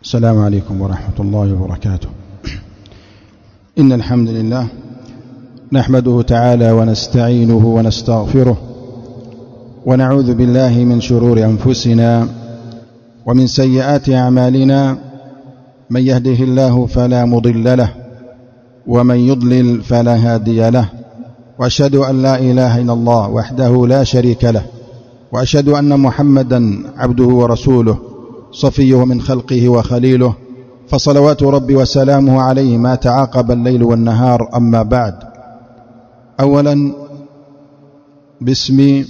السلام عليكم ورحمة الله وبركاته. إن الحمد لله نحمده تعالى ونستعينه ونستغفره ونعوذ بالله من شرور أنفسنا ومن سيئات أعمالنا، من يهده الله فلا مضل له ومن يضلل فلا هادي له، وأشهد أن لا إله إلا الله وحده لا شريك له، وأشهد أن محمدا عبده ورسوله صفيه من خلقه وخليله، فصلوات ربي وسلامه عليه ما تعاقب الليل والنهار. أما بعد، أولا باسمي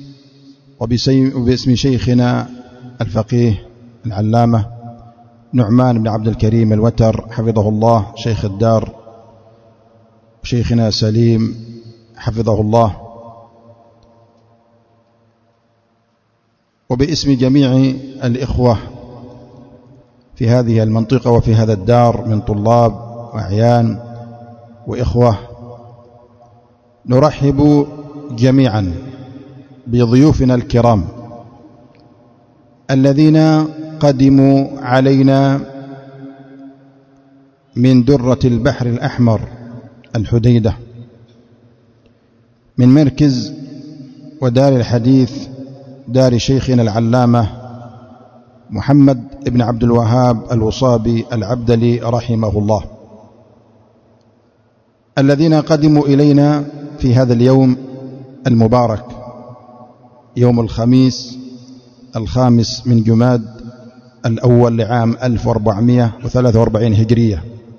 وباسم شيخنا الفقيه العلامة نعمان بن عبد الكريم الوتر حفظه الله شيخ الدار، وشيخنا سليم حفظه الله، وباسم جميع الإخوة في هذه المنطقة وفي هذا الدار من طلاب وأعيان وإخوة، نرحب جميعا بضيوفنا الكرام الذين قدموا علينا من درة البحر الأحمر الحديدة، من مركز ودار الحديث دار شيخنا العلامة محمد بن عبد الوهاب الوصابي العبدلي رحمه الله، الذين قدموا إلينا في هذا اليوم المبارك، يوم الخميس 5 من جماد الأول لعام 1443 هجرية.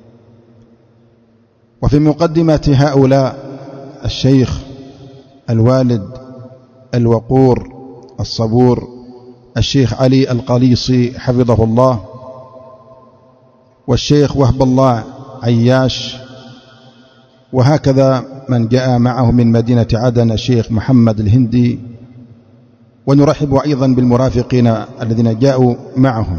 وفي مقدمة هؤلاء الشيخ الوالد الوقور الصبور الشيخ علي القليصي حفظه الله، والشيخ وهب الله عياش، وهكذا من جاء معه من مدينة عدن الشيخ محمد الهندي، ونرحب أيضا بالمرافقين الذين جاءوا معهم،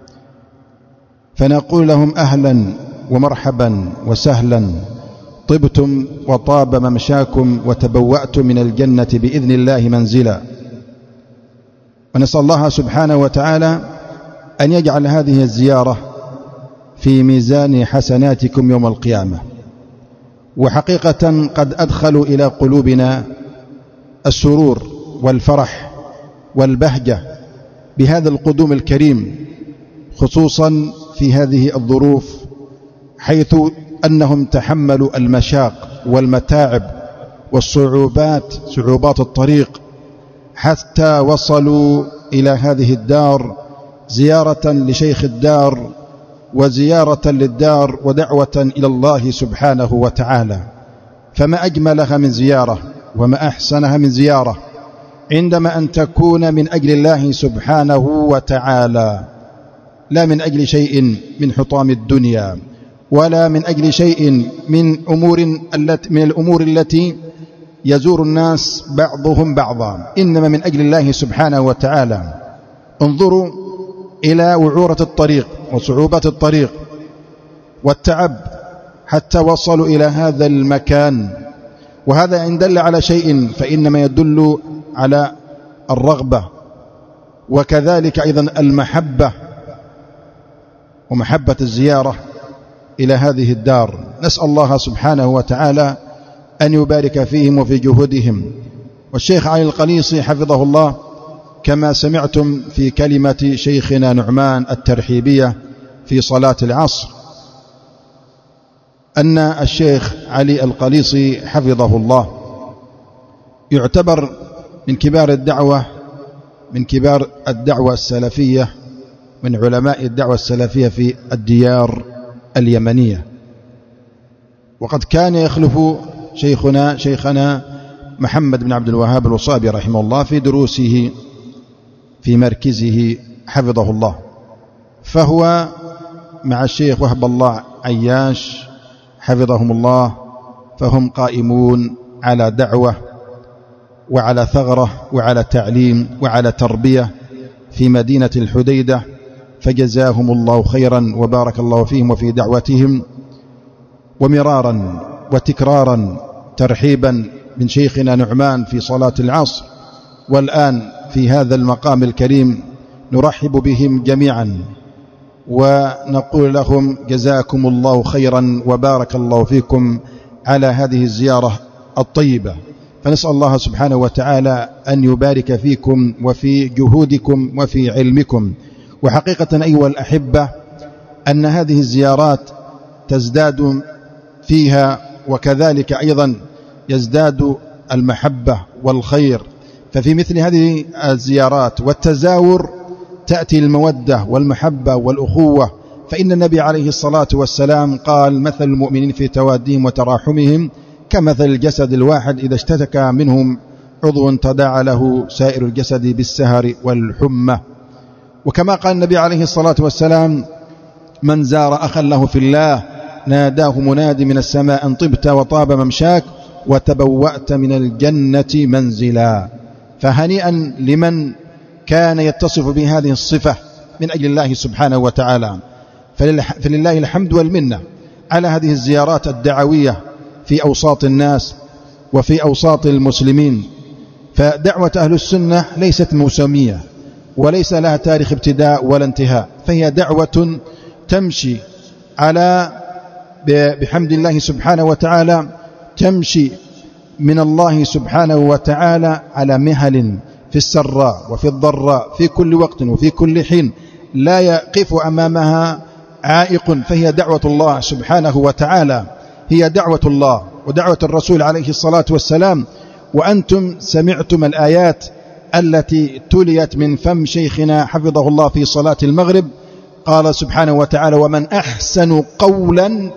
فنقول لهم أهلا ومرحبا وسهلا، طبتم وطاب ممشاكم وتبوأتم من الجنة بإذن الله منزلا. ونسأل الله سبحانه وتعالى أن يجعل هذه الزيارة في ميزان حسناتكم يوم القيامة. وحقيقة قد أدخلوا إلى قلوبنا السرور والفرح والبهجة بهذا القدوم الكريم، خصوصا في هذه الظروف، حيث أنهم تحملوا المشاق والمتاعب والصعوبات، صعوبات الطريق، حتى وصلوا إلى هذه الدار زيارة لشيخ الدار وزيارة للدار ودعوة إلى الله سبحانه وتعالى. فما أجملها من زيارة وما أحسنها من زيارة عندما أن تكون من أجل الله سبحانه وتعالى، لا من أجل شيء من حطام الدنيا، ولا من أجل شيء من الأمور التي يزور الناس بعضهم بعضا، إنما من أجل الله سبحانه وتعالى. انظروا إلى وعورة الطريق وصعوبة الطريق والتعب حتى وصلوا إلى هذا المكان، وهذا إن دل على شيء فإنما يدل على الرغبة، وكذلك أيضا المحبة ومحبة الزيارة إلى هذه الدار. نسأل الله سبحانه وتعالى أن يبارك فيهم وفي جهودهم. والشيخ علي القليصي حفظه الله، كما سمعتم في كلمة شيخنا نعمان الترحيبية في صلاة العصر، أن الشيخ علي القليصي حفظه الله يعتبر من كبار الدعوة السلفية، من علماء الدعوة السلفية في الديار اليمنية. وقد كان يخلف شيخنا محمد بن عبد الوهاب الوصابي رحمه الله في دروسه في مركزه حفظه الله، فهو مع الشيخ وهب الله عياش حفظهم الله، فهم قائمون على دعوة وعلى ثغرة وعلى تعليم وعلى تربية في مدينة الحديدة، فجزاهم الله خيرا وبارك الله فيهم وفي دعوتهم. ومرارا وتكرارا ترحيبا من شيخنا نعمان في صلاة العصر، والآن في هذا المقام الكريم نرحب بهم جميعا ونقول لهم جزاكم الله خيرا وبارك الله فيكم على هذه الزيارة الطيبة. فنسأل الله سبحانه وتعالى أن يبارك فيكم وفي جهودكم وفي علمكم. وحقيقة أيها الأحبة أن هذه الزيارات تزداد فيها وكذلك أيضا يزداد المحبة والخير. ففي مثل هذه الزيارات والتزاور تأتي المودة والمحبة والأخوة. فإن النبي عليه الصلاة والسلام قال مثل المؤمنين في توادهم وتراحمهم كمثل الجسد الواحد إذا اشتكى منهم عضو تداعى له سائر الجسد بالسهر والحمى. وكما قال النبي عليه الصلاة والسلام من زار أخا له في الله ناداه منادي من السماء أن طبت وطاب ممشاك وتبوأت من الجنة منزلا. فهنيئا لمن كان يتصف بهذه الصفة من أجل الله سبحانه وتعالى. فلله الحمد والمنة على هذه الزيارات الدعوية في أوساط الناس وفي أوساط المسلمين. فدعوة أهل السنة ليست موسمية وليس لها تاريخ ابتداء ولا انتهاء، فهي دعوة تمشي على بحمد الله سبحانه وتعالى، تمشي من الله سبحانه وتعالى على مهل في السراء وفي الضراء في كل وقت وفي كل حين، لا يقف أمامها عائق. فهي دعوة الله سبحانه وتعالى، هي دعوة الله ودعوة الرسول عليه الصلاة والسلام. وأنتم سمعتم الآيات التي تليت من فم شيخنا حفظه الله في صلاة المغرب. قال سبحانه وتعالى ومن أحسن قولا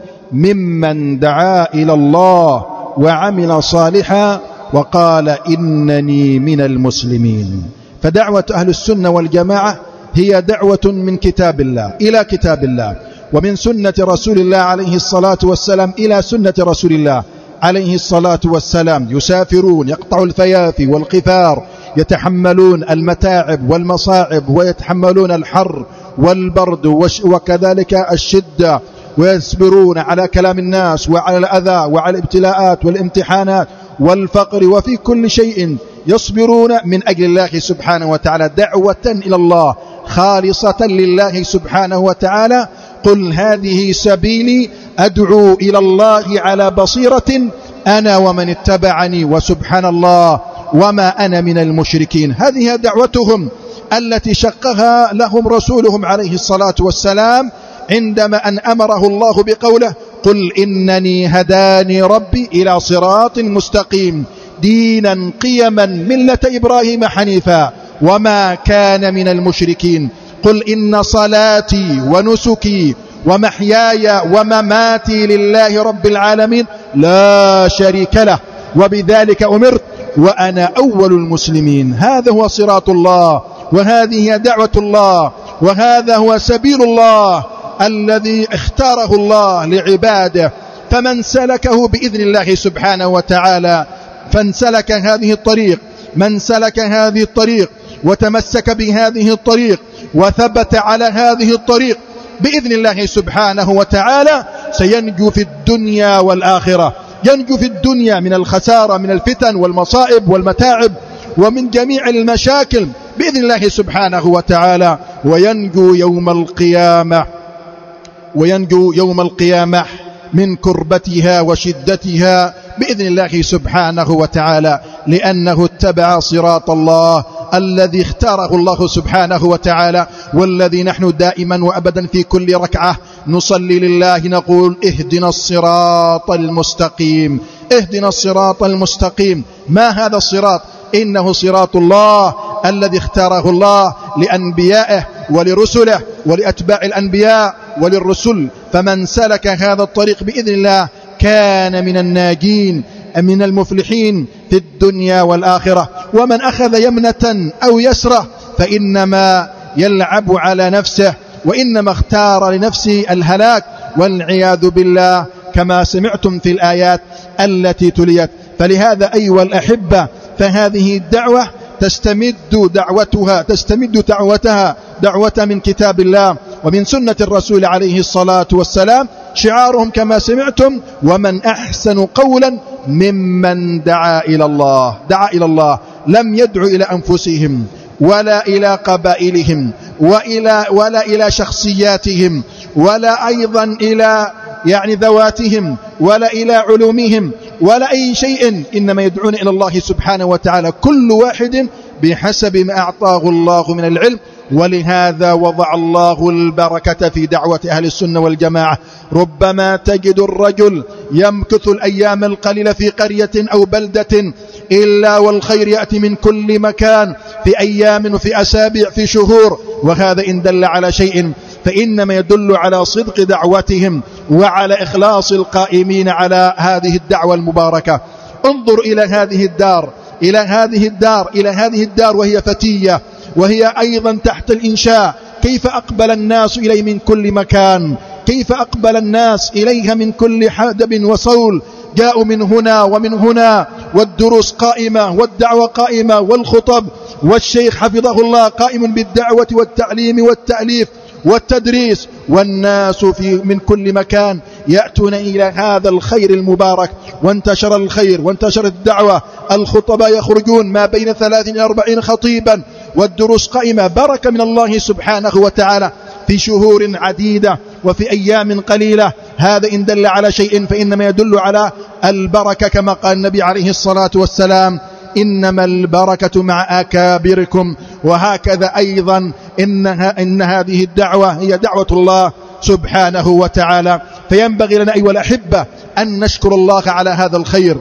ممن دعا إلى الله وعمل صالحا وقال إنني من المسلمين. فدعوة أهل السنة والجماعة هي دعوة من كتاب الله إلى كتاب الله، ومن سنة رسول الله عليه الصلاة والسلام إلى سنة رسول الله عليه الصلاة والسلام. يسافرون يقطعوا الفيافي والقفار، يتحملون المتاعب والمصاعب، ويتحملون الحر والبرد وكذلك الشدة، ويصبرون على كلام الناس وعلى الأذى وعلى الابتلاءات والامتحانات والفقر، وفي كل شيء يصبرون من أجل الله سبحانه وتعالى، دعوة إلى الله خالصة لله سبحانه وتعالى. قل هذه سبيلي أدعو إلى الله على بصيرة أنا ومن اتبعني وسبحان الله وما أنا من المشركين. هذه دعوتهم التي شقها لهم رسولهم عليه الصلاة والسلام عندما أن أمره الله بقوله قل إنني هداني ربي إلى صراط مستقيم دينا قيما ملة إبراهيم حنيفا وما كان من المشركين. قل إن صلاتي ونسكي ومحياي ومماتي لله رب العالمين لا شريك له وبذلك أمرت وأنا أول المسلمين. هذا هو صراط الله، وهذه هي دعوة الله، وهذا هو سبيل الله الذي اختاره الله لعباده. فمن سلكه بإذن الله سبحانه وتعالى فانسلك هذه الطريق، من سلك هذه الطريق وتمسك بهذه الطريق وثبت على هذه الطريق بإذن الله سبحانه وتعالى سينجو في الدنيا والآخرة. ينجو في الدنيا من الخسارة، من الفتن والمصائب والمتاعب ومن جميع المشاكل بإذن الله سبحانه وتعالى، وينجو يوم القيامة من كربتها وشدتها بإذن الله سبحانه وتعالى، لأنه اتبع صراط الله الذي اختاره الله سبحانه وتعالى، والذي نحن دائما وأبدا في كل ركعة نصلي لله نقول اهدنا الصراط المستقيم، اهدنا الصراط المستقيم. ما هذا الصراط؟ إنه صراط الله الذي اختاره الله لأنبيائه ولرسله ولأتباع الأنبياء وللرسل. فمن سلك هذا الطريق بإذن الله كان من الناجين من المفلحين في الدنيا والآخرة. ومن أخذ يمنة أو يسرة فإنما يلعب على نفسه، وإنما اختار لنفسه الهلاك والعياذ بالله، كما سمعتم في الآيات التي تليت. فلهذا أيها الأحبة فهذه الدعوة تستمد دعوتها دعوة من كتاب الله ومن سنة الرسول عليه الصلاة والسلام. شعارهم كما سمعتم ومن أحسن قولا ممن دعا إلى الله. دعا إلى الله، لم يدعو إلى أنفسهم ولا إلى قبائلهم ولا إلى شخصياتهم، ولا أيضا إلى ذواتهم، ولا إلى علومهم، ولا أي شيء، إنما يدعون إلى الله سبحانه وتعالى، كل واحد بحسب ما أعطاه الله من العلم. ولهذا وضع الله البركة في دعوة أهل السنة والجماعة. ربما تجد الرجل يمكث الأيام القليلة في قرية أو بلدة إلا والخير يأتي من كل مكان، في أيام وفي أسابيع في شهور، وهذا إن دل على شيء فإنما يدل على صدق دعوتهم وعلى إخلاص القائمين على هذه الدعوة المباركة. انظر إلى هذه الدار وهي فتية، وهي أيضا تحت الإنشاء، كيف أقبل الناس إليه من كل مكان، كيف أقبل الناس إليها من كل حدب وصول، جاءوا من هنا ومن هنا، والدروس قائمة والدعوة قائمة والخطب، والشيخ حفظه الله قائم بالدعوة والتعليم والتأليف والتدريس، والناس من كل مكان يأتون إلى هذا الخير المبارك. وانتشر الخير وانتشرت الدعوة، الخطباء يخرجون ما بين 30 إلى 40 خطيبا، والدروس قائمة، بركة من الله سبحانه وتعالى في شهور عديدة وفي أيام قليلة. هذا إن دل على شيء فإنما يدل على البركة، كما قال النبي عليه الصلاة والسلام: إنما البركة مع أكابركم. وهكذا أيضا إن هذه الدعوة هي دعوة الله سبحانه وتعالى. فينبغي لنا أيها الأحبة أن نشكر الله على هذا الخير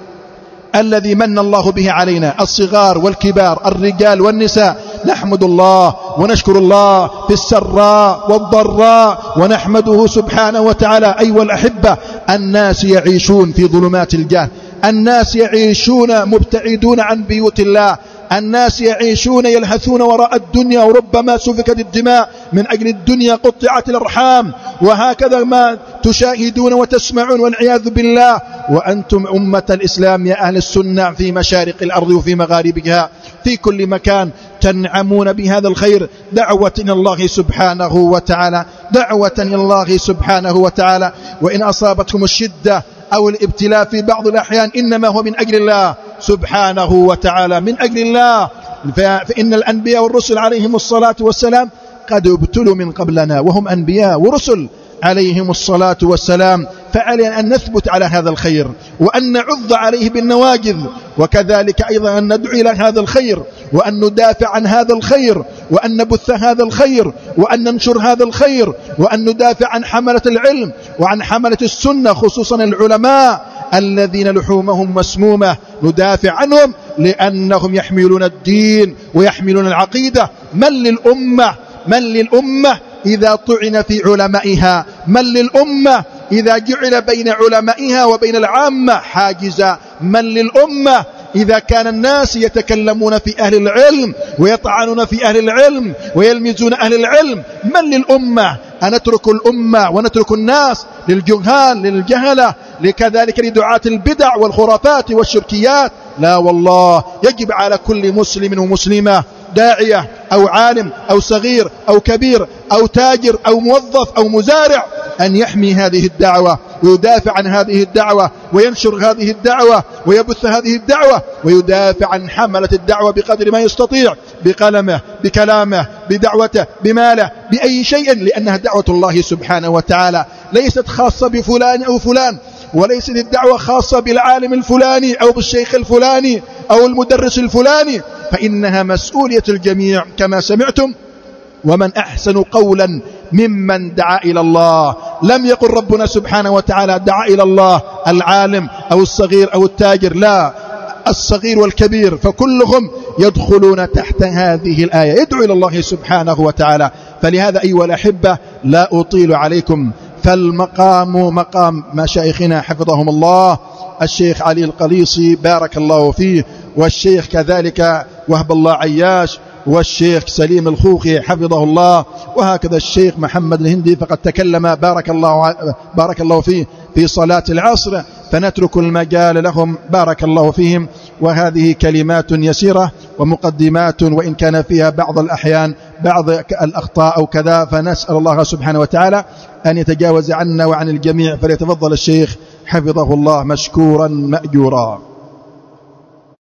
الذي من الله به علينا، الصغار والكبار، الرجال والنساء، نحمد الله ونشكر الله في السراء والضراء، ونحمده سبحانه وتعالى. أيها الأحبة، الناس يعيشون في ظلمات الجهل، الناس يعيشون مبتعدون عن بيوت الله، الناس يعيشون يلهثون وراء الدنيا، وربما سفكت الدماء من أجل الدنيا، قطعت الأرحام، وهكذا ما تشاهدون وتسمعون والعياذ بالله. وأنتم أمة الإسلام يا أهل السنة في مشارق الأرض وفي مغاربها في كل مكان تنعمون بهذا الخير، دعوة إلى الله سبحانه وتعالى، دعوة إلى الله سبحانه وتعالى. وإن أصابتكم الشدة أو الابتلاء في بعض الأحيان إنما هو من أجل الله سبحانه وتعالى، من أجل الله. فإن الأنبياء والرسل عليهم الصلاة والسلام قد ابتلوا من قبلنا وهم أنبياء ورسل عليهم الصلاة والسلام، فعلينا أن نثبت على هذا الخير وأن نعض عليه بالنواجذ، وكذلك أيضا أن ندعو إلى هذا الخير وأن ندافع عن هذا الخير وأن نبث هذا الخير وأن ننشر هذا الخير وأن ندافع عن حملة العلم وعن حملة السنة، خصوصا العلماء الذين لحومهم مسمومة، ندافع عنهم لأنهم يحملون الدين ويحملون العقيدة. من للأمة إذا طعن في علمائها، من للأمة إذا جعل بين علمائها وبين العامة حاجزا، من للأمة إذا كان الناس يتكلمون في أهل العلم ويطعنون في أهل العلم ويلمزون أهل العلم، من للأمة؟ أنترك الأمة ونترك الناس للجهال للجهلة، لكذلك لدعاة البدع والخرافات والشركيات؟ لا والله، يجب على كل مسلم ومسلمة، داعية أو عالم أو صغير أو كبير أو تاجر أو موظف أو مزارع، أن يحمي هذه الدعوة ويدافع عن هذه الدعوة وينشر هذه الدعوة ويبث هذه الدعوة ويدافع عن حملة الدعوة بقدر ما يستطيع، بقلمه، بكلامه، بدعوته، بماله، بأي شيء، لأنها دعوة الله سبحانه وتعالى، ليست خاصة بفلان أو فلان، وليست الدعوة خاصة بالعالم الفلاني أو بالشيخ الفلاني أو المدرس الفلاني، فإنها مسؤولية الجميع كما سمعتم. ومن أحسن قولا ممن دعا إلى الله. لم يقل ربنا سبحانه وتعالى دعا إلى الله العالم أو الصغير أو التاجر، لا، الصغير والكبير، فكلهم يدخلون تحت هذه الآية، يدعو إلى الله سبحانه وتعالى. فلهذا أيها الأحبة لا أطيل عليكم، فالمقام مقام مشايخنا حفظهم الله، الشيخ علي القليصي بارك الله فيه، والشيخ كذلك وهب الله عياش، والشيخ سليم الخوخي حفظه الله، وهكذا الشيخ محمد الهندي فقد تكلم بارك الله فيه في صلاة العصر، فنترك المجال لهم بارك الله فيهم. وهذه كلمات يسيرة ومقدمات، وإن كان فيها بعض الأحيان بعض الأخطاء أو كذا، فنسأل الله سبحانه وتعالى أن يتجاوز عنا وعن الجميع. فليتفضل الشيخ حفظه الله مشكورا مأجورا.